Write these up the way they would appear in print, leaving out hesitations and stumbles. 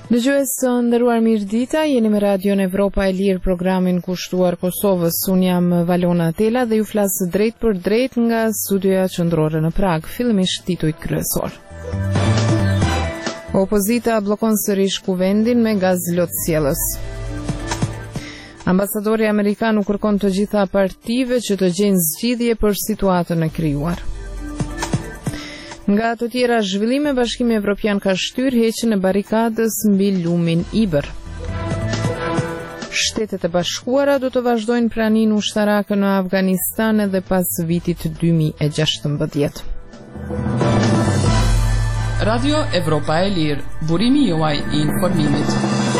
Dëgjues të nderuar, mirëdita, jeni me Radion Evropa e Lirë, programin kushtuar Kosovës. Unë jam Valona Tela dhe ju flas drejt për drejt nga studioja qendrore në Prag. Fillimisht titujt kryesor. Opozita bllokon sërish kuvendin me gaz lotësjellës. Ambasadori amerikan u kërkon të gjitha partive që të gjejnë zgjidhje për situatën e krijuar. Nga të tjera zhvillime, Bashkimi Evropian ka shtyrë heqjen e barikadës mbi lumin Iber. Shtetet e Bashkuara do të vazhdojnë praninë ushtarake në Afganistan edhe pas vitit 2016. Radio Evropa e Lirë, burimi juaj I informimit.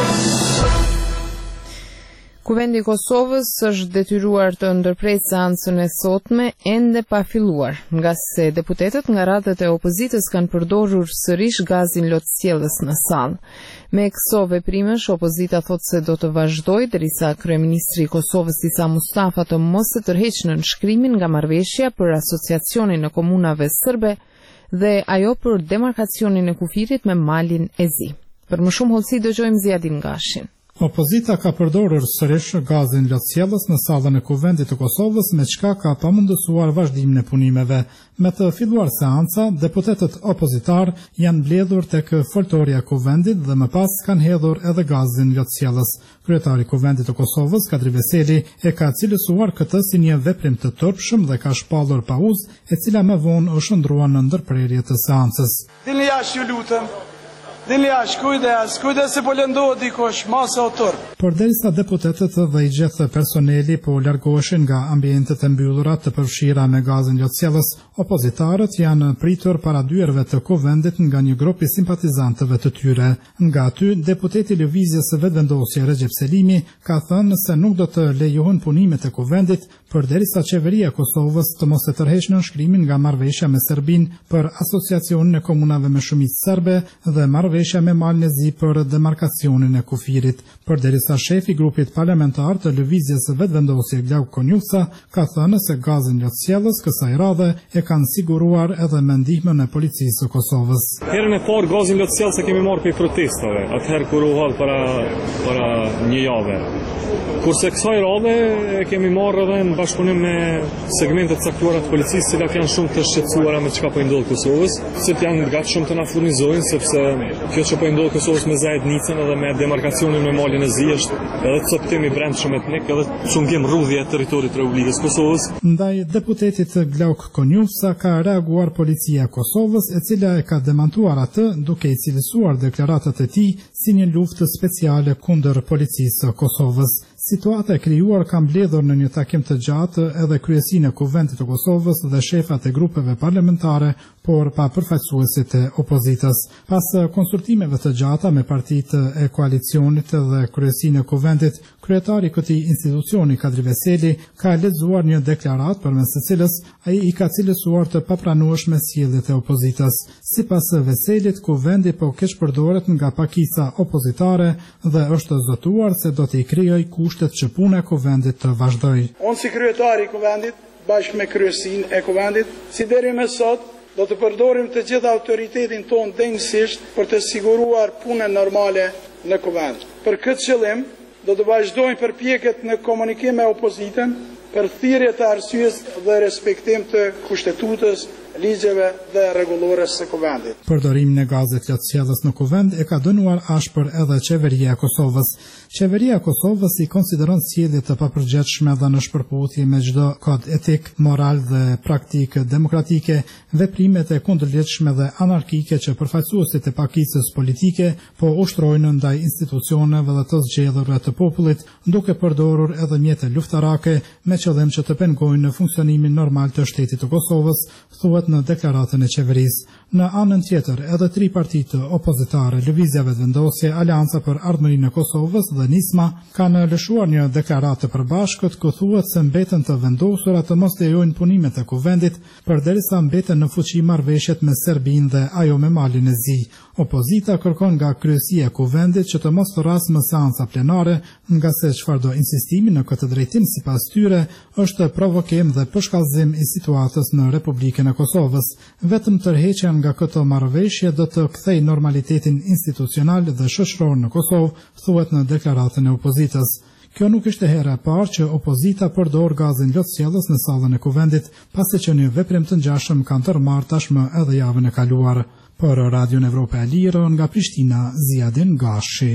Kuvendi I Kosovës është detyruar të ndërprej seancën e sotme ende pa filluar, nga se deputetët nga radhët e opozitës kanë përdorur sërish gazin lotësjellës në sallë. Me këso veprimesh, opozita thotë se do të vazhdojë derisa kryeministri I Kosovës Isa Mustafa të mos e tërheqë nënshkrimin nga marrëveshja për asociacionin e komunave serbe dhe ajo për demarkacionin e kufirit me malin e Zi. Për më shumë hollësi dëgjojmë Ziadin Gashin. Opozita ka përdorur sërish gazin lotësjellës në sallën e Kuvendit të Kosovës, me çka ka pamundësuar vazhdimin e punimeve. Me të filluar seanca, deputetët opozitar janë mbledhur tek foltorja e Kuvendit dhe më pas kanë hedhur edhe gazin lotësjellës. Kryetari I Kuvendit të Kosovës, Kadri Veseli, e ka cilësuar këtë si një veprim të turpshëm dhe ka shpallur pauzë, e cila më vonë u shndrua në ndërprerje të seancës. Dilni jashtë, ju lutem. Dilni jashtë, kujdes se po lëndohet dikush, masa o turp. Përderisa deputetët dhe I gjithë personeli po largoheshin nga ambientet e mbyllura të përfshira me gazin lotësjellës, opozitarët janë pritur para dyerve të Kuvendit nga një grup I simpatizantëve të tyre. Nga aty, deputeti I Lëvizjes së Vetëvendosje Recep Selimi ka thënë se nuk do të lejohen punimet e Kuvendit përderisa qeveria e Kosovës të mos e tërheqë nënshkrimin nga marrëveshja me Serbinë për asociacionin e komunave me shumicë serbe dhe marrëveshja me malin e Zi për demarkacionin e kufirit. Përderisa shefi I grupit parlamentar të Lëvizjes së Vetëvendosje Glauk Konjuca ka thënë se gazin lotësjellës kësaj radhe e kanë siguruar edhe me ndihmën e policisë së Kosovës. Herën e parë gazin lotësjellës e kemi marrë për protestave, atëherë kur u hall para një jave. Kurse kësaj radhe e kemi marrë edhe në bashkëpunim me segmentet caktuara të policisë, cilat janë shumë të shqetësuara me çka po I ndodh Kosovës, se janë gati shumë të na furnizojnë, sepse kjo që po I ndodh Kosovës me Zajednicën edhe me demarkacionin me malin e Zi është edhe coptim I brendshëm etnik, edhe çungim rrudhje e territorit të Republikës Kosovës. Ndaj deputetit Glauk Konjuca ka reaguar policia e Kosovës, e cila e ka demantuar atë duke I cilësuar deklaratat e tij si një luftë speciale kundër policisë së Kosovës. Situata e krijuar ka mbledhur në një takim të gjatë edhe kryesinë e Kuvendit të Kosovës dhe shefat e grupeve parlamentare, por pa përfaqësuesit e opozitës. Pas konsultimeve të gjata me partitë e koalicionit dhe kryesinë e Kuvendit, kryetari I këtij institucioni, Kadri Veseli, ka lexuar një deklaratë përmes së cilës ai I ka cilësuar të papranueshme sjelljet e opozitës. Sipas Veselit, Kuvendi po keq përdoret nga pakisa opozitare dhe është zotuar se do të I krijojë kushtet që puna e Kuvendit të vazhdojë. Unë si kryetari I Kuvendit, bashkë me kryesinë e Kuvendit, si deri më sot, do të përdorim të gjithë autoritetin tonë denjësisht për të siguruar punën normale në Kuvend. Për këtë qëllim, do të vazhdojmë përpjekjet në komunikim me opozitën për thirrje të arsyes dhe respektim të kushtetutës, ligjeve dhe rregullores së Kuvendit. Përdorimin e gazit lotësjellës në Kuvend e ka dënuar ashpër edhe qeveria e Kosovës. Qeveria e Kosovës I konsideron sjellje të papërgjithshme dhe në shpërputhje me çdo kod etik, moral dhe praktikë demokratike, veprimet e kundërligjshme dhe anarkike që përfaqësuesit e pakicës politike po ushtrojnë ndaj institucioneve dhe të zgjedhurve të popullit, duke përdorur edhe mjete luftarake me qëllim që të pengojnë në funksionimin normal të shtetit të Kosovës, thuhet në deklaratën e qeverisë. Në anën tjetër, edhe 3 partitë opozitare, Lëvizja Vetëvendosje, Aleanca për Ardhmërinë e Kosovës dhe Nisma, kanë lëshuar një deklaratë të përbashkët ku thuhet se mbeten të vendosura të mos lejojnë punimet e Kuvendit, përderisa mbeten në fuqi marrëveshjet me Serbinë dhe ajo me malin e Zi. Opozita kërkon nga kryesia e Kuvendit që të mos rras më seanca plenare nga se çfarëdo insistimi në këtë drejtim sipas tyre është provokim dhe përshkallëzim i situatës në Republikën e Kosovës. Vetëm tërheqja nga këto marrëveshje do të kthejë normalitetin institucional dhe shoqëror në Kosovë, thuhet në deklaratën e opozitës. Kjo nuk ishte hera e parë që opozita përdor gazin lotësjellës në sallën e kuvendit, pasi që një veprim të ngjashëm kanë tërmarrë tashmë edhe javën e kaluar. Për Radion Evropa e Lirë nga Prishtina, Ziadin Gashi.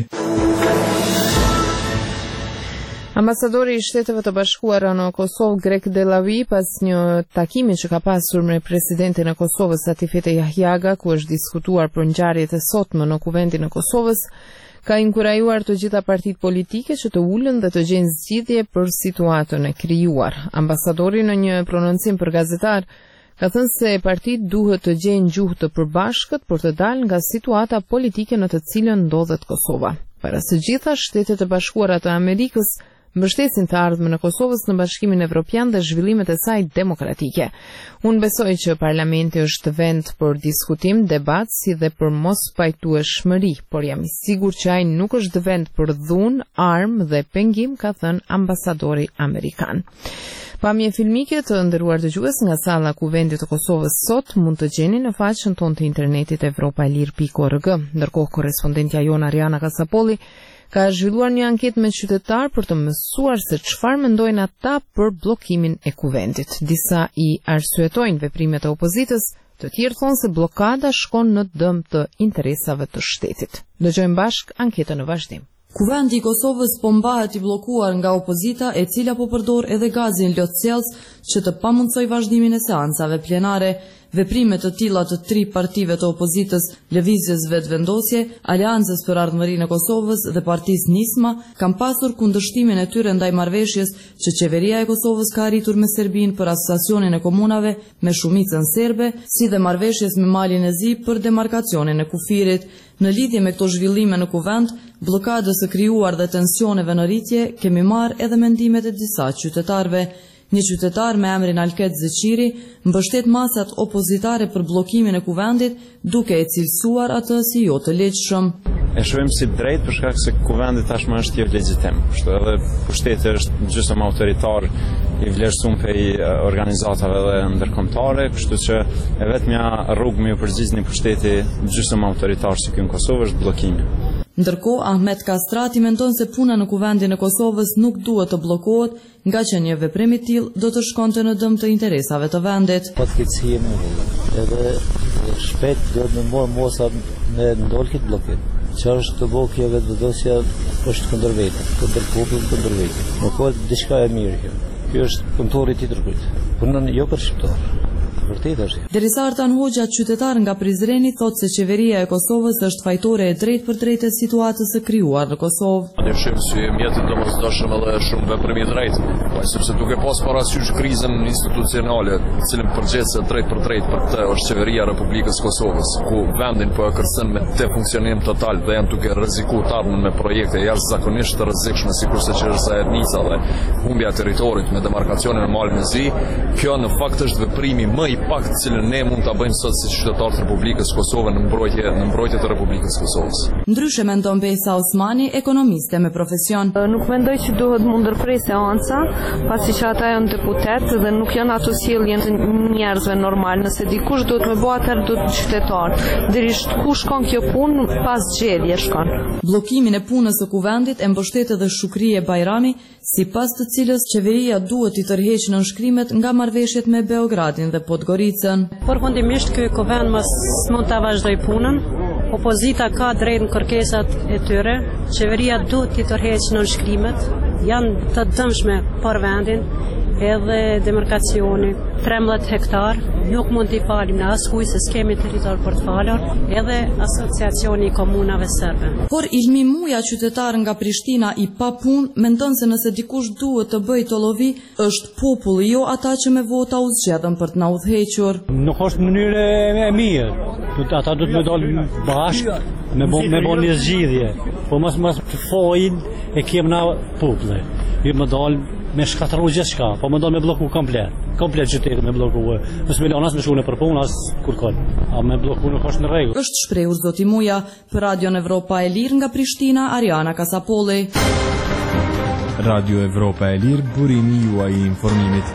Ambasadori i Shteteve të Bashkuara në Kosovë, Grek Delavi, pas një takimi që ka pasur me presidentin e Kosovës, Atifete Jahjaga, ku është diskutuar për ngjarjet e sotme në kuvendin e Kosovës, ka inkurajuar të gjitha partitë politike që të ulën dhe të gjejnë zgjidhje për situatën e krijuar. Ambasadori në një prononcim për gazetar ka thënë se partitë duhet të gjejnë gjuhë të përbashkët për të dalë nga situata politike në të cilën ndodhet Kosova. Para së gjitha, Shtetet e Bashkuara të Amerikës mbështesin të ardhmen e Kosovës në Bashkimin Evropian dhe zhvillimet e saj demokratike. Unë besoj që parlamenti është vend për diskutim, debat, si dhe për mos pajtueshmëri, por jam i sigurt që ai nuk është vend për dhunë, armë dhe pengim, ka thënë ambasadori amerikan. Pamje filmike të nderuar dëgjues nga salla kuvendit të Kosovës sot mund të gjeni në faqen tonë të internetit evropaelir.org. Ndërkohë korrespondentja jon Ariana Kasapolli ka zhvilluar një anketë me qytetarë për të mësuar se çfarë mendojnë ata për bllokimin e kuvendit. Disa i arsyetojnë veprimet e opozitës, të tjerë thonë se bllokada shkon në dëm të interesave të shtetit. Dëgjojmë bashk anketën në vazhdim. Kuvendi i Kosovës po mbahet i bllokuar nga opozita, e cila po përdor edhe gazin lotësjellës që të pamundsoj vazhdimin e seancave plenare. Veprime të tilla të 3 partive të opozitës, Lëvizjes Vetvendosje, Aleancës për Ardhmërinë e Kosovës dhe Partisë Nisma, kanë pasur kundërshtimin e tyre ndaj marrëveshjes që qeveria e Kosovës ka arritur me Serbinë për asociacionin e komunave me shumicën serbe, si dhe marrëveshjes me Malin e Zi për demarkacionin e kufirit. Në lidhje me këto zhvillime në kuvend, bllokadës së krijuar dhe tensioneve në rritje, kemi marrë edhe mendimet e disa qytetarëve. Një qytetar me emrin Alket Zeqiri mbështet masat opozitare për bllokimin e kuvendit, duke e cilësuar atë si jo të legjshëm. E shohim si drejt për shkak se kuvendi tashmë është jo legjitim. Kështu edhe pushteti është gjysmë autoritar i vlerësuar prej organizatave dhe ndërkombëtare, kështu që e vetmja rrugë më përgjigjni pushteti gjysmë autoritar si ky në Kosovë është bllokimi. Ndërkohë, Ahmet Kastrati mendon se puna në kuvendin e Kosovës nuk duhet të bllokohet, nga që një veprim i tillë do të shkonte në dëm të interesave të vendit. Fatkeqësia edhe shpejt do të më mosa me ndol këtë bllokim. Që është të bëjë kjo vetëvendosja është kundër vetë, kundër popullit, kundër vetë. Nuk ka diçka e mirë kjo. Ky është punëtori i tërkujt. Punon jo për shqiptar. Vërtet është. Derisa Artan Hoxha, qytetar nga Prizreni, thotë se qeveria e Kosovës është fajtore e drejtë për drejtë e situatës së krijuar në Kosovë. Ne shohim si mjetet domosdoshëm edhe shumë veprim i drejtë, sepse duke pas parasysh krizën institucionale, e cila përgjithëse drejt për drejt për këtë është qeveria e Republikës së Kosovës, ku vendin po e kërcen me defunksionim total dhe janë duke rrezikuar të ardhmen me projekte jashtëzakonisht të rrezikshme, sikurse që është Ernica dhe humbja e territorit me demarkacionin e Malin e Zi. Kjo në fakt është veprimi më i pakt cilën ne mund ta bëjmë sot si qytetarë të Republikës së Kosovës në mbrojtje të Republikës së Kosovës. Ndryshe mendon Bejsa Osmani, ekonomiste me profesion. Nuk mendoj që duhet mund ndërprej seanca, pasi që ata janë deputet dhe nuk janë ato sjelljen të njerëzve normal. Nëse dikush duhet me bëj atë do të qytetar. Dërisht ku shkon kjo punë pas gjedhje shkon. Bllokimin e punës së kuvendit e mbështet edhe Shukrije Bajrami, sipas të cilës qeveria duhet i tërheqë nënshkrimet nga marrëveshjet me Beogradin dhe Podgoricën. Përfundimisht ky kuvend mos mund ta vazhdoj punën. Opozita ka drejt në kërkesat e tyre. Qeveria duhet t'i tërheqë nënshkrimet. Janë të dëmshme për vendin, edhe demarkacioni 13 hektar, nuk mund t'i falim në askuj se s'kemi territor për të falur, edhe asociacioni i komunave serbe. Por Ilmi Muja, qytetar nga Prishtina i pa punë, mendon se nëse dikush duhet të bëjë tollovi, është populli, jo ata që me vota u zgjedhën për të na udhëhequr. Nuk është mënyrë e mirë. Ata duhet me dalë bashkë, me bo një zgjidhje, po mos të fojnë e kemë na popullë. Jo më dalë me shkatërru gjithçka, po më dalë me bloku komplet qytetin me bloku. Mos me lënë as me shkone për punë as kurkon. A me bloku nuk është në rregull. Është shprehur zoti Muja për Radion Evropa e Lirë nga Prishtina, Ariana Kasapolli. Radio Evropa e Lirë, burimi juaj I informimit.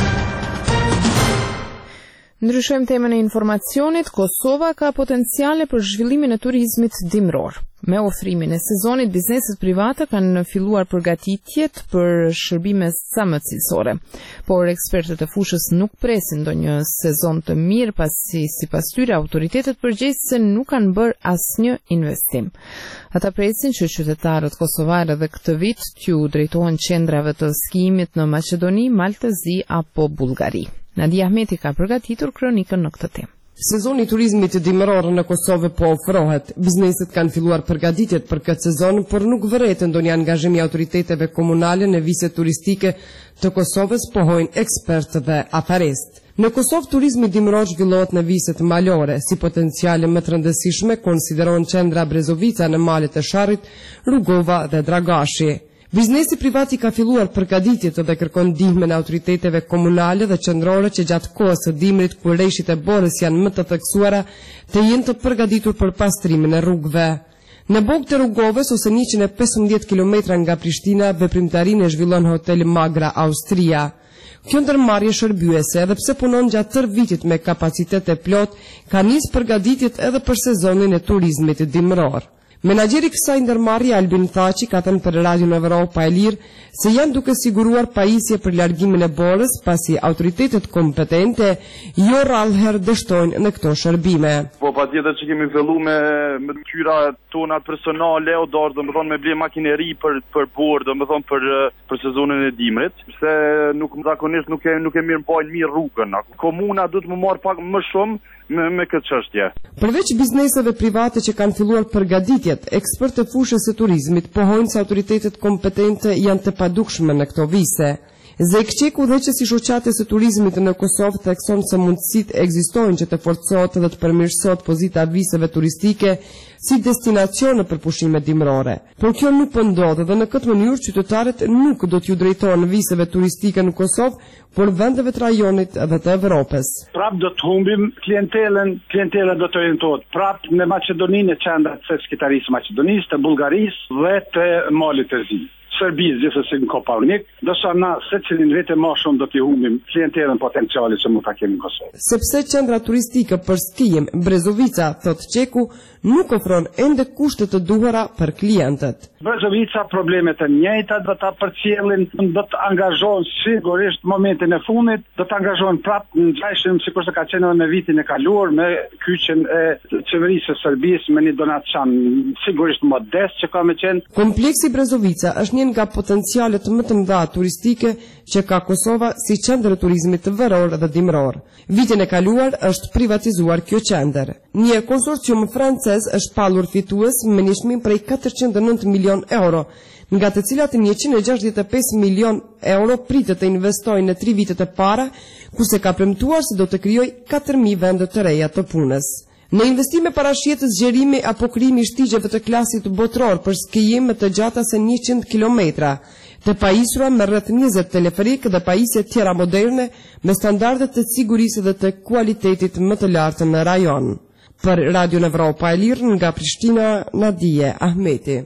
Ndryshojmë temën e informacionit. Kosova ka potenciale për zhvillimin e turizmit dimror. Me ofrimin e sezonit, bizneset private kanë filluar përgatitjet për shërbime sa më cilësore. Por ekspertët e fushës nuk presin ndonjë sezon të mirë pasi sipas tyre autoritetet përgjegjëse nuk kanë bërë asnjë investim. Ata presin që qytetarët kosovarë edhe këtë vit t'ju drejtohen qendrave të skijimit në Maqedoni, Maltëzi apo Bullgari. Nadia Ahmeti ka përgatitur kronikën në këtë temë. Sezoni I turizmit dimëror në Kosovë po ofrohet. Bizneset kanë filluar përgatitjet për këtë sezon, por nuk vëret ndonjë angazhim I autoriteteve komunale në viset turistike të Kosovës, pohojnë ekspertë dhe afarist. Në Kosovë turizmi dimëror zhvillohet në viset malore, si potenciale më të rëndësishme konsideron qendra Brezovica në malet e Sharrit, Rugova dhe Dragashi. Biznesi privati ka filluar përgatitjet dhe kërkon ndihmën e autoriteteve komunale dhe qendrore që gjatë kohës së dimrit kur rreshtit e borës janë më të theksuara të jenë të përgatitur për pastrimin e rrugëve. Në bogë të Rrugovës ose 115 km nga Prishtina, veprimtarinë e zhvillon hoteli Magra Austria. Kjo ndërmarrje shërbyese, edhe pse punon gjatë tërë vitit me kapacitet e plot, ka nisë përgatitjet edhe për sezonin e turizmit dimror. Menaxheri kësaj ndërmarrje Albin Thaçi ka thënë për Radio Evropa e Lirë se janë duke siguruar pajisje për largimin e borës pasi autoritetet kompetente jo rrallëherë dështojnë në këto shërbime. Po patjetër që kemi filluar me tyra tona personale o dorë, domethënë me ble makineri për borë, domethënë për sezonin e dimrit, se zakonisht nuk e mirëmbajnë mirë rrugën. Komuna duhet të marrë pak më shumë me këtë çështje. Përveç bizneseve private që kanë filluar përgatitjet, ekspertë e fushës së turizmit pohojnë se autoritetet kompetente janë të padukshme në këto vise. Zekçeku dhe që si shoqate së turizmit në Kosovë thekson se mundësitë ekzistojnë që të forcohet dhe të përmirësohet pozita viseve turistike si destinacione për pushime dimrore. Por kjo nuk po ndodh dhe në këtë mënyrë qytetarët nuk do t'ju drejtohen viseve turistike në Kosovë, por vendeve të rajonit dhe të Evropës. Prap do të humbim klientela do të orientohet prap në Maqedoninë, qendrat e skitarisë Maqedonisë, të Bullgarisë dhe të Malit të Zi. Serbisë gjithsesi në Kopaonik, dorsa na secilin vetë më shumë do t'i humbim klientelën potenciale që mund ta kemi në Kosovë. Sepse qendra turistike për skijim Brezovica, thot Çeku, nuk ofron ende kushte të duhura për klientët. Brezovica problemet e njëjta do ta përcjellin, do të angazhohen sigurisht momentin e fundit, do të angazhohen prapë në ngjashëm sikur se ka qenë në vitin e kaluar me kyçen e qeverisë së Serbisë me një donacion sigurisht modest që ka më qenë. Kompleksi Brezovica është një nga potencialet më të mëdha turistike që ka Kosova si qendër e turizmit të veror dhe dimror. Vitin e kaluar është privatizuar kjo qendër. Një konsorcium francez është pallur fitues me një çmim prej 409 milion euro, nga të cilat 165 milion euro pritet të investojnë në 3 vitet e para, kurse ka premtuar se do të krijojë 4000 vende të reja të punës. Në investime parashitet zgjerimi apo krijimi I shtigjeve të klasit botror për skijim të gjata se 100 kilometra, të pajisura me rreth 20 teleferik dhe pajisje tjera moderne me standarde të sigurisë dhe të kualitetit më të lartë në rajon. Për Radio Evropa e Lirë nga Prishtina, Nadia Ahmeti.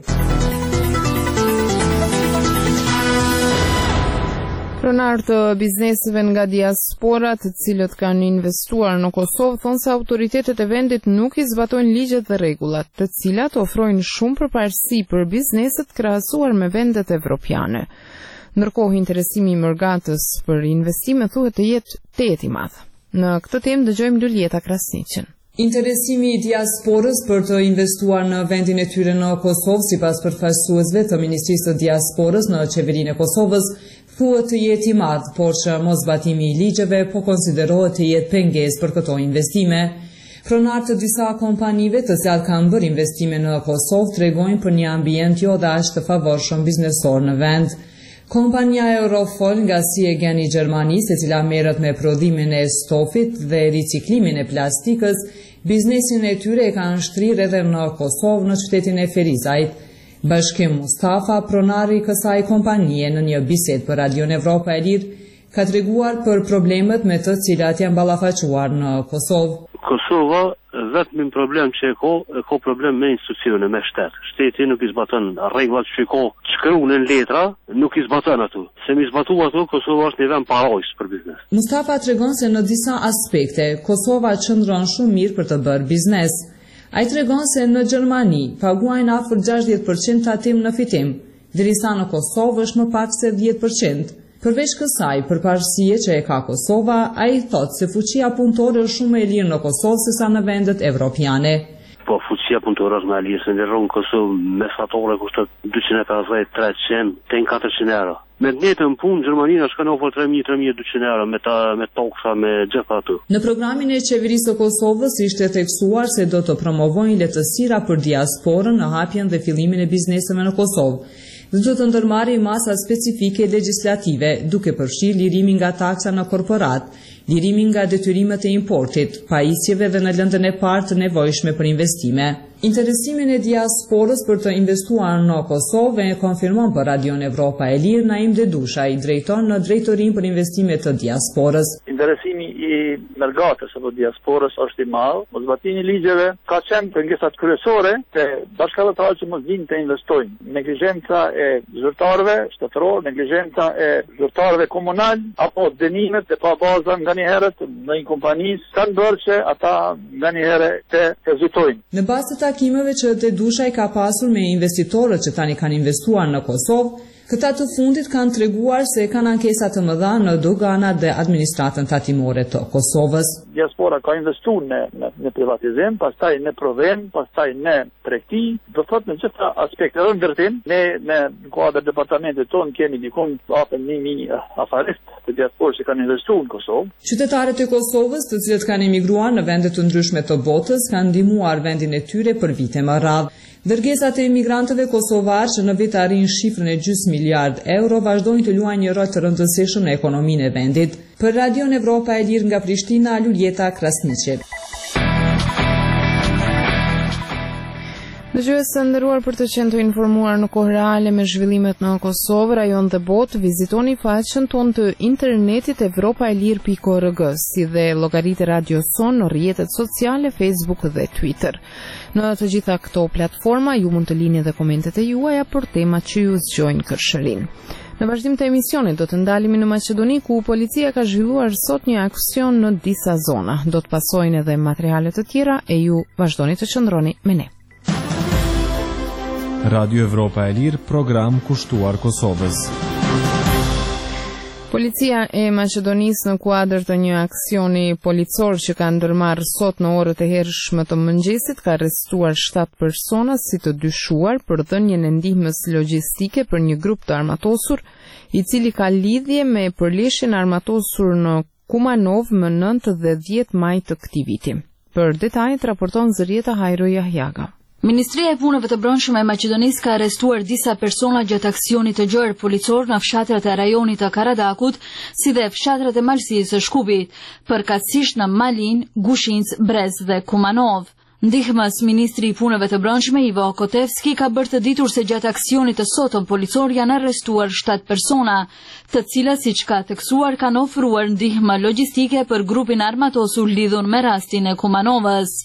Pronar të bizneseve nga diaspora, të cilët kanë investuar në Kosovë, thonë se autoritetet e vendit nuk I zbatojnë ligjet dhe rregullat, të cilat ofrojnë shumë përparësi për bizneset krahasuar me vendet evropiane. Ndërkohë, interesimi I Mërgatës për investime thuhet të jetë I madh. Në këtë temë dëgjojmë Luljeta Krasniqin. Interesimi I diasporës për të investuar në vendin e tyre në Kosovë, sipas përfaqësuesve të Ministrisë së Diasporës në qeverinë e Kosovës, thuhet të jetë I madh, por që mosbatimi I ligjeve po konsiderohet të jetë pengesë për këto investime. Pronar të disa kompanive të cilat kanë bërë investime në Kosovë tregojnë për një ambient jo dash të favorshëm biznesor në vend. Kompania Eurofol nga Siegen I Gjermanisë, e cila merret me prodhimin e stofit dhe riciklimin e plastikës, biznesin e tyre e kanë shtrirë edhe në Kosovë në qytetin e Ferizajt. Bashkim Mustafa, pronari kësaj kompanie, në një bisedë për Radio Evropa e Lirë, ka treguar për problemet me të cilat janë ballafaquar në Kosovë. Kosova vetëm problem që e ka problem me institucione, me shtet. Shteti nuk i zbaton rregullat që ka shkruar në letra, nuk i zbaton ato. Se mi zbatu ato, Kosova është një vend parajs për biznes. Mustafa tregon se në disa aspekte Kosova qëndron shumë mirë për të bërë biznes. Ai tregon se në Gjermani paguajnë afër 60% tatim në fitim, derisa në Kosovë është më pak se 10%. Përveç kësaj, përparësie që e ka Kosova, ai thotë se fuqia punëtore është shumë e lirë në Kosovë sesa në vendet evropiane. Po fuqia punëtore është më e lirë, se ndërron Kosovë mesatore kushtet 250-300 deri në 400 euro. Me netën punë Gjermania shkon ofër 3.200 euro me toksa, me gjithë ato. Në programin e qeverisë së Kosovës ishte theksuar se do të promovojnë lehtësira për diasporën në hapjen dhe fillimin e bizneseve në Kosovë. Dhe do të ndërmarrë masa specifike legislative, duke përfshirë lirimin nga taksa në korporat, lirimin nga detyrimet e importit, pajisjeve dhe në lëndën e parë të nevojshme për investime. Interesimin e diasporës për të investuar në Kosovë e konfirmon për Radion Evropa e Lirë Naim Dedushaj, drejtor në drejtorinë për investime të diasporës. Interesimi i mergatës apo diasporës është i madh, zbatimi i ligjeve ka qenë pengesat kryesore te bashkëdhëtarët që mos vinë të investojnë. Neglizhenca e zyrtarëve shtetëror, neglizhenca e zyrtarëve komunal apo dënimet e pabaza nganjëherë në një kompani kanë bërë që ata nganjëherë të hezitojnë. Në bazë të takimeve që Dedushaj ka pasur me investitorët që tani kanë investuar në Kosovë, këta të fundit kanë treguar se kanë ankesa të mëdha në doganat dhe administratën tatimore të Kosovës. Diaspora ka investuar në privatizim, pastaj në prodhim, pastaj në tregti, do thotë në gjitha aspektet. Edhe ndërtim, ne në kuadër departamentit tonë kemi dikon hapën 1000 afaristë të diasporës që kanë investuar në Kosovë. Qytetarët e Kosovës, të cilët kanë emigruar në vende të ndryshme të botës, kanë ndihmuar vendin e tyre për vite më radh. Dërgesat e emigrantëve kosovar që në vit arrin shifrën e gjysmë miliard euro vazhdojnë të luajnë një rol të rëndësishëm në ekonominë e vendit. Për Radion Evropa e Lirë nga Prishtina, Luljeta Krasniqi. Dëgjues të nderuar, për të qenë të informuar në kohë reale me zhvillimet në Kosovë, rajon dhe botë, vizitoni faqen tonë të internetit evropaelir.org, si dhe llogaritë Radio Son në rrjetet sociale, Facebook dhe Twitter. Në të gjitha këto platforma ju mund të lini dhe komentet e juaja për temat që ju zgjojnë kërshërinë. Në vazhdim të emisionit do të ndalemi në Maqedoni, ku policia ka zhvilluar sot një aksion në disa zona. Do të pasojnë edhe materiale të tjera e ju vazhdoni të qëndroni me ne. Radio Evropa e Lirë, program kushtuar Kosovës. Policia e Maqedonisë në kuadër të një aksioni policor që ka ndërmarrë sot në orët e hershme të mëngjesit ka arrestuar 7 persona si të dyshuar për dhënien e ndihmës logjistike për një grup të armatosur, i cili ka lidhje me përleshjen armatosur në Kumanov më 9 dhe 10 maj të këtij viti. Për detajet raporton Zërieta Hajro Jahjaga. Ministria e Punëve të Brendshme e Maqedonisë ka arrestuar disa persona gjatë aksionit të gjerë policor në fshatrat e rajonit të Karadakut, si dhe fshatrat e malësisë së Shkupit, përkatësisht në Malin, Gushinc, Brez dhe Kumanov. Ndihmës ministri i Punëve të Brendshme Ivo Kotevski ka bërë të ditur se gjatë aksionit të sotëm policor janë arrestuar 7 persona, të cilat siç ka theksuar kanë ofruar ndihmë logjistike për grupin armatosur lidhur me rastin e Kumanovës.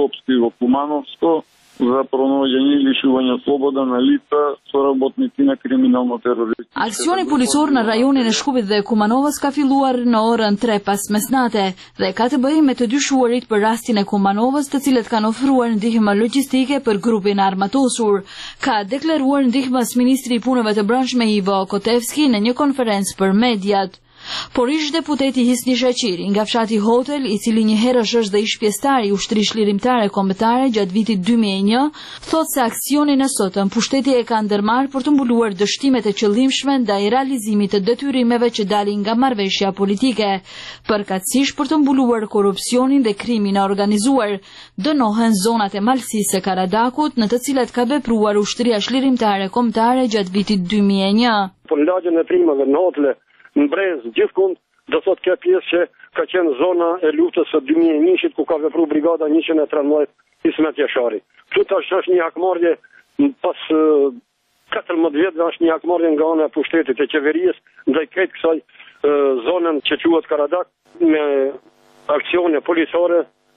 За пронуждение лишивания свободы на лица соработники на криминално-террористични. Aksioni policor në rajonin e Shkupit dhe Kumanovës ka filluar në orën 3 pas mesnate dhe ka të bëjë me të dyshuarit për rastin e Kumanovës, të cilët kanë ofruar ndihmë logjistike për grupin armatosur. Ka deklaruar ndihmës ministri i Punëve të Brendshme Ivo Kotevski në një konferencë për mediat. Por ish deputeti Hisni Shaqiri nga fshati Hotel, i cili një herësh është dhe ish pjesëtar i ushtrisë lirimtare kombëtare gjatë vitit 2001, thotë se aksionin e sotëm pushteti e ka ndërmarrë për të mbuluar dështimet e qëllimshme ndaj realizimit të detyrimeve që dalin nga marrëveshja politike, përkatësisht për të mbuluar korrupsionin dhe krimin e organizuar. Dënohen zonat e malësisë së Karadakut, në të cilat ka vepruar ushtria shlirimtare kombëtare gjatë vitit 2001. Për lagjen e primave në Hotel në Brez, gjithkund, do thot kjo pjesë që ka qenë zona e luftës së 2001-shit, ku ka vepruar brigada 113 Ismet Jashari. Këtu tash është një hakmarrje pas 14 vjetëve, është një hakmarrje nga ana e pushtetit e qeverisë ndaj këtë kësaj zonën që quhet Karadak, me aksione policore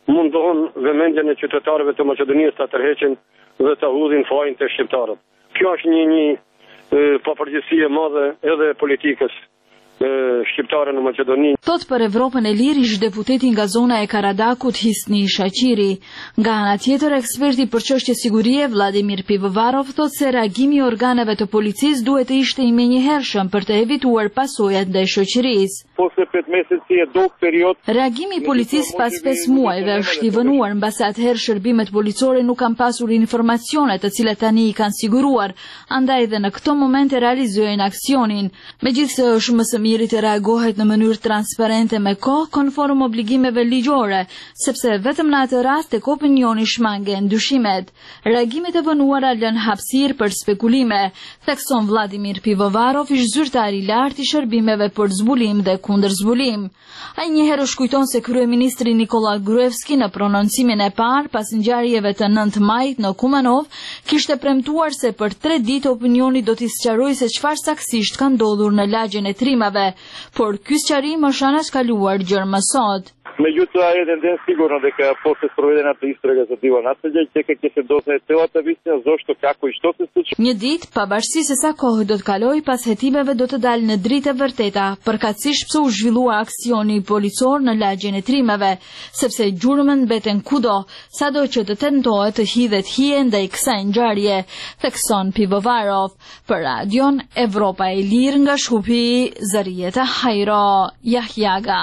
mundohen vëmendjen e qytetarëve të Maqedonisë ta tërheqin dhe ta hudhin fajin të shqiptarët. Kjo është një papërgjegjësi e madhe edhe politikës shqiptare në Maqedoni. Thot për Evropën e Lirë ish deputeti nga zona e Karadakut Hisni Shaqiri. Nga ana tjetër, eksperti për çështje sigurie Vladimir Pivovarov thot se reagimi i organeve të policisë duhet të ishte i menjëhershëm për të evituar pasojat ndaj shoqërisë. Reagimi i policisë pas 5 muajve është i vënuar mbasi atëherë shërbimet policore nuk kanë pasur informacione të cilat tani i kanë siguruar, andaj dhe në këto momente realizojnë aksionin. Megjithëse është më së miri të reagohet në mënyrë transparente me kohë konform obligimeve ligjore, sepse vetëm në atë rast tek opinioni shmangen ndyshimet. Reagimet e vënuara lën hapësirë për spekulime, thekson Vladimir Pivovarov, ish zyrtar i lartë i shërbimeve për zbulim dhe kundër zbulim. Ai njëherë shkujton se kryeministri Nikola Gruevski në prononcimin e parë pas ngjarjeve të 9 majit në Kumanov kishte premtuar se për 3 ditë opinioni do t'i sqarojë se çfarë saktësisht ka ndodhur në lagjen e Trimave, por ky sqarim është anashkaluar gjërë më sot. Međutim, jedan den sigurno дека после sproveden atë istraga za divo naselje, tek ќе se dozna целата вистина зошто, како и што се случи. Një ditë, pavarësisht se sa kohë do të kalojë, pas hetimeve do të dalë në dritë e vërteta, përkatësisht pse u zhvillua aksioni policor në lagjen e Trimave, sepse gjurmën mbeten kudo, sado që të tentohet të hidhet hije ndaj kësaj ngjarje, thekson Pivovarov. Për radion Evropa e Lirë nga Shkupi, Zarieta Hajro, Jahjaga.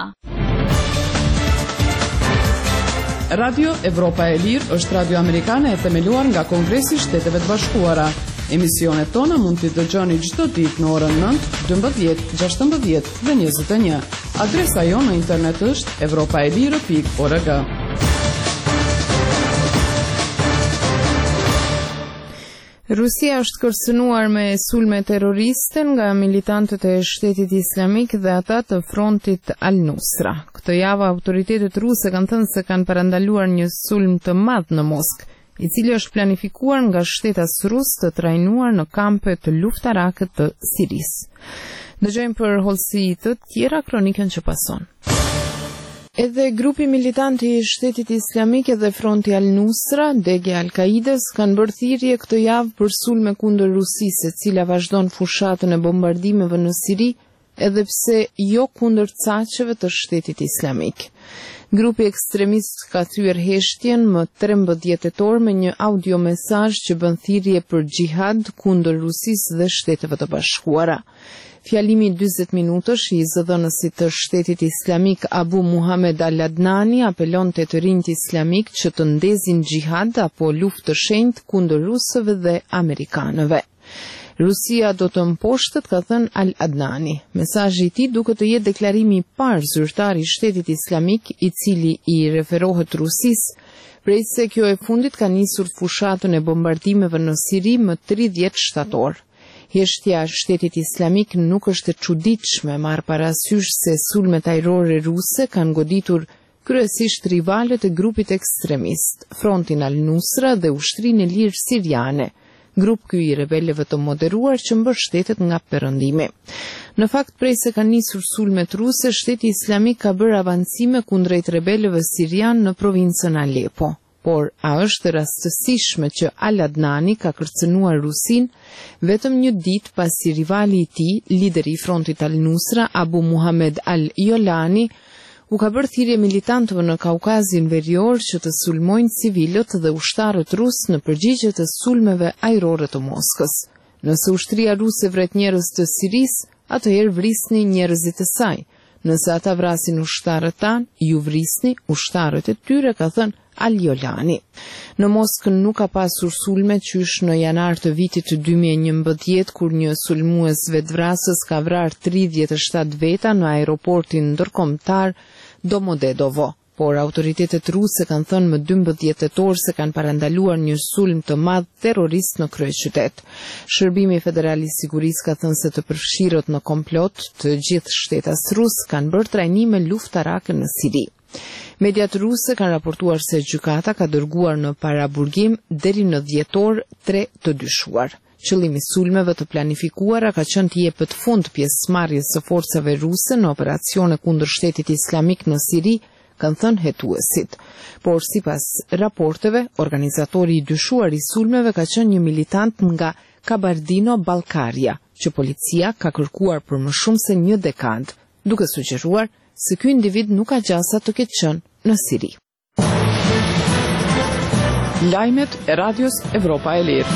Radio Evropa e Lirë është radio amerikane e themeluar nga Kongresi i Shteteve të Bashkuara. Emisionet tona mund t'i dëgjoni çdo ditë në orën 9, 12, 16 dhe 21. Adresa jonë në internet është europaelire.org. Rusia është kërcënuar me sulme terroriste nga militantët e Shtetit Islamik dhe ata të frontit Al-Nusra. Këtë javë autoritetet ruse kanë thënë se kanë parandaluar një sulm të madh në Moskë, i cili është planifikuar nga shtetas rus të trajnuar në kampe të luftarake të Sirisë. Dëgjojmë për hollësi të tjera kronikën që pason. Edhe grupi militanti i Shtetit Islamik dhe fronti Al-Nusra, degja Al-Kaides, kanë bërë thirrje këtë javë për sulme kundër Rusisë, e cila vazhdon fushatën e bombardimeve në Siri, edhe pse jo kundër caqeve të Shtetit Islamik. Grupi ekstremist ka thyer heshtjen më 13 tetor me një audio mesazh që bën thirrje për xhihad kundër Rusisë dhe Shteteve të Bashkuara. Fjalimi 40 minutësh i zëdhënësit të Shtetit Islamik Abu Muhammed Al-Adnani apelon te të rinjt islamik që të ndezin xhihad apo luftë të shenjtë kundër rusëve dhe amerikanëve. Rusia do të mposhtet, ka thënë Al-Adnani. Mesazhi i tij duket të jetë deklarimi i parë zyrtar i Shtetit Islamik i cili i referohet Rusisë, prej se kjo e fundit ka nisur fushatën e bombardimeve në Siri më 30 shtator. Heshtja Shtetit Islamik nuk është e çuditshme marr parasysh se sulmet ajrore ruse kanë goditur kryesisht rivalët e grupit ekstremist, frontin Al-Nusra dhe Ushtrinë e Lirë Siriane, grup ky i rebelëve të moderuar që mbështetet nga perëndimi. Në fakt, prej se kanë nisur sulmet ruse, Shteti Islamik ka bërë avancime kundrejt rebelëve sirian në provincën Alepo. Por a është rastësishme që Al-Adnani ka kërcënuar Rusin vetëm një ditë pasi rivali i tij, lideri i frontit Al-Nusra, Abu Muhammed Al-Jolani, u ka bërë thirrje militantëve në Kaukazin Verior që të sulmojnë civilët dhe ushtarët rus në përgjigje të sulmeve ajrore të Moskës. Nëse ushtria ruse vret njerëz të Sirisë, atëherë vrisni njerëzit e saj. Nëse ata vrasin ushtarët tanë, ju vrisni ushtarët e tyre, ka thënë Al-Jolani. Në Moskën nuk ka pasur sulme qysh në janar të vitit 2011, kur një sulmues vetvrasës ka vrarë 37 veta në aeroportin ndërkombëtar Domodedovo. Por autoritetet ruse kanë thënë më 12 tetor se kanë parandaluar një sulm të madh terrorist në kryeqytet. Shërbimi federal i sigurisë ka thënë se të përfshirët në komplot të gjithë shtetas rus kanë bërë trajnime luftarake në Siri. Mediat ruse kanë raportuar se gjykata ka dërguar në paraburgim deri në dhjetor 3 të dyshuar. Qëllimi i sulmeve të planifikuara ka qenë të jepet fund pjesëmarrjes së forcave ruse në operacione kundër Shtetit Islamik në Siri, kanë thënë hetuesit. Por sipas raporteve, organizatori i dyshuar i sulmeve ka qenë një militant nga Kabardino-Ballkaria, që policia ka kërkuar për më shumë se një dekadë, duke sugjeruar se ky individ nuk ka gjasa të ketë qenë në Siri. Lajmet e Radios Evropa e Lirë.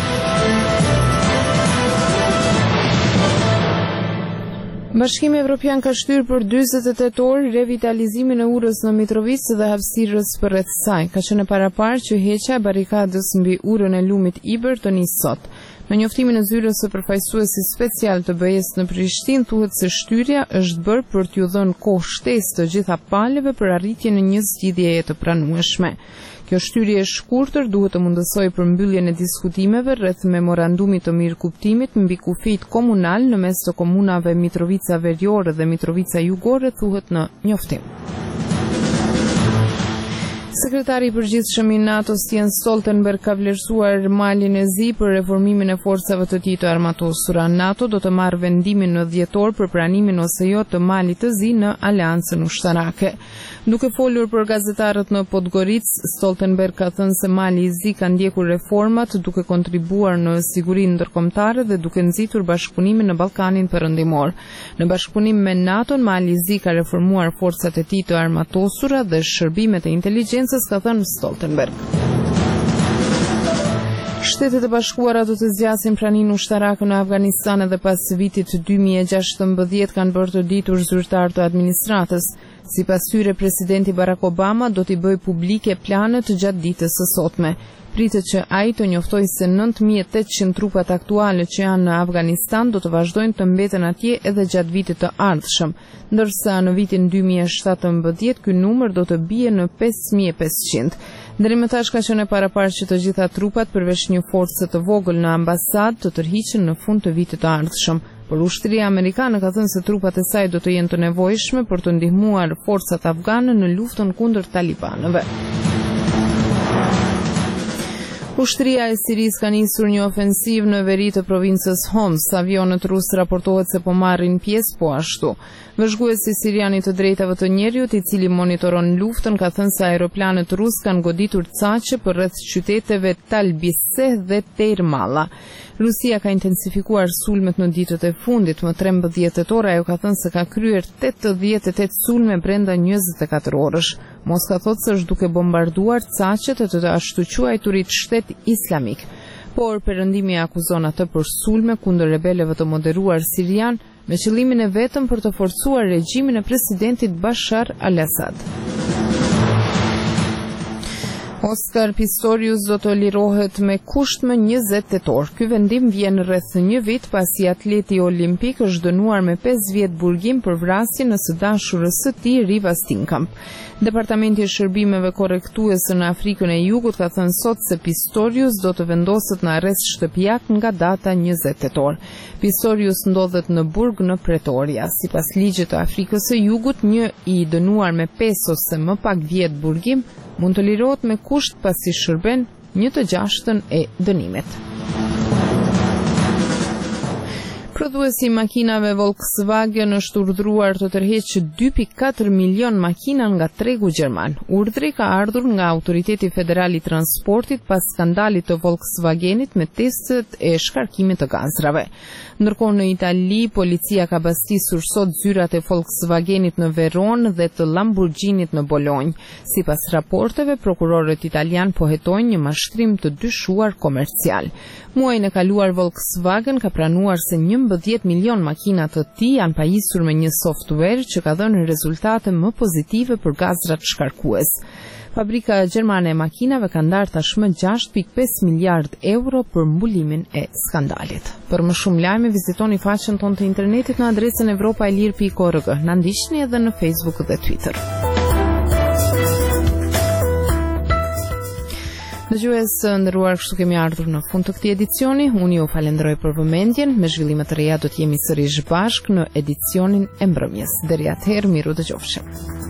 Bashkimi Evropian ka shtyrë për 48 orë revitalizimin e urës në Mitrovica dhe hapësirës përreth saj. Ka qenë paraparë që heqja e barikadës mbi urën e lumit Iber të nisë sot. Në njoftimin e zyrës së përfaqësuesit special të BE-s në Prishtinë thuhet se shtyrja është bërë për t'ju dhënë kohë shtesë të gjitha palëve për arritjen e një zgjidhjeje të pranueshme. Kjo shtyrje e shkurtër duhet të mundësojë përmbylljen e diskutimeve rreth memorandumit të mirëkuptimit mbi kufijt komunal në mes të komunave Mitrovica Veriore dhe Mitrovica Jugore, thuhet në njoftim. Sekretari i përgjithshëm i NATO-s Jens Stoltenberg ka vlerësuar Malin e Zi për reformimin e forcave të tij të armatosura. NATO do të marrë vendimin në dhjetor për pranimin ose jo të Malit të Zi në aleancën ushtarake. Duke folur për gazetarët në Podgoricë, Stoltenberg ka thënë se Mali i Zi ka ndjekur reformat duke kontribuar në sigurinë ndërkombëtare dhe duke nxitur bashkëpunimin në Ballkanin Perëndimor. Në bashkëpunim me NATO, Mali i Zi ka reformuar forcat e tij të armatosura dhe shërbimet e inteligjencës, ka thënë Stoltenberg. Shtetet e Bashkuara do të zgjasin praninë ushtarake në Afganistan edhe pas vitit 2016, kanë bërë të ditur zyrtar të administratës. Sipas tyre, presidenti Barack Obama do t'i bëjë publike planet gjatë ditës së sotme. Pritet që ai të njoftojë se 9800 trupat aktuale që janë në Afganistan do të vazhdojnë të mbeten atje edhe gjatë vitit të ardhshëm, ndërsa në vitin 2017 ky numër do të bie në 5500. Deri më tash ka qenë paraparë që të gjitha trupat përveç një force të vogël në ambasadë të tërhiqen në fund të vitit të ardhshëm. Por ushtria amerikane ka thënë se trupat e saj do të jenë të nevojshme për të ndihmuar forcat afgane në luftën kundër talibanëve. Ushtria e Sirisë ka nisur një ofensiv në veri të provincës Homs. Avionët rusë raportohet se po marrin pjesë po ashtu. Vëzhguesi sirian i të drejtave të njerëzit, i cili monitoron luftën, ka thënë se aeroplanet rusë kanë goditur Caçe përreth qyteteve Talbise dhe Deir Malla. Rusia ka intensifikuar sulmet në ditët e fundit. Më 13 tetor ajo ka thënë se ka kryer 88 sulme brenda 24 orësh. Moska thotë se është duke bombarduar Caçet e të ashtu quajturit shtet islamik. Por perëndimi akuzon atë për sulme kundër rebelëve të moderuar sirian me qëllimin e vetëm për të forcuar regjimin e presidentit Bashar al-Assad. Oscar Pistorius do të lirohet me kusht më 20 tetor. Ky vendim vjen rreth një vit pasi atleti olimpik është dënuar me 5 vjet burgim për vrasjen e së dashurës së tij, Riva Steenkamp. Departamenti i shërbimeve korrektuese në Afrikën e Jugut ka thënë sot se Pistorius do të vendoset në arrest shtëpiak nga data 20 tetor. Pistorius ndodhet në burg në Pretoria. Sipas ligjit të Afrikës së Jugut, një i dënuar me 5 ose më pak vjet burgim mund të lirohet me kusht pasi shërben 1/6 e dënimit. Prodhuesi i makinave Volkswagen është urdhëruar të tërheqë 2.4 milion makina nga tregu gjerman. Urdhri ka ardhur nga Autoriteti Federal i Transportit pas skandalit të Volkswagenit me testet e shkarkimit të gazrave. Ndërkohë në Itali, policia ka bastisur sot zyrat e Volkswagenit në Veronë dhe të Lamborghinit në Bolonjë. Sipas raporteve, prokurorët italian po hetojnë një mashtrim të dyshuar komercial. Muajin e kaluar Volkswagen ka pranuar se 11 milion makina të tij janë pajisur me një software që ka dhënë rezultate më pozitive për gazrat shkarkues. Fabrika gjermane e makinave ka ndarë tashmë 6.5 miliard euro për mbulimin e skandalit. Për më shumë lajme, vizitoni faqen tonë të internetit në adresën evropaelir.org. Na ndiqni edhe në Facebook dhe Twitter. Dëgjues nderuar, kështu kemi ardhur në fund të këtij edicioni. Unë ju falenderoj për vëmendjen. Me zhvillime të reja do të jemi sërish bashkë në edicionin e mbrëmjes. Deri atëherë, miru dëgjofshim.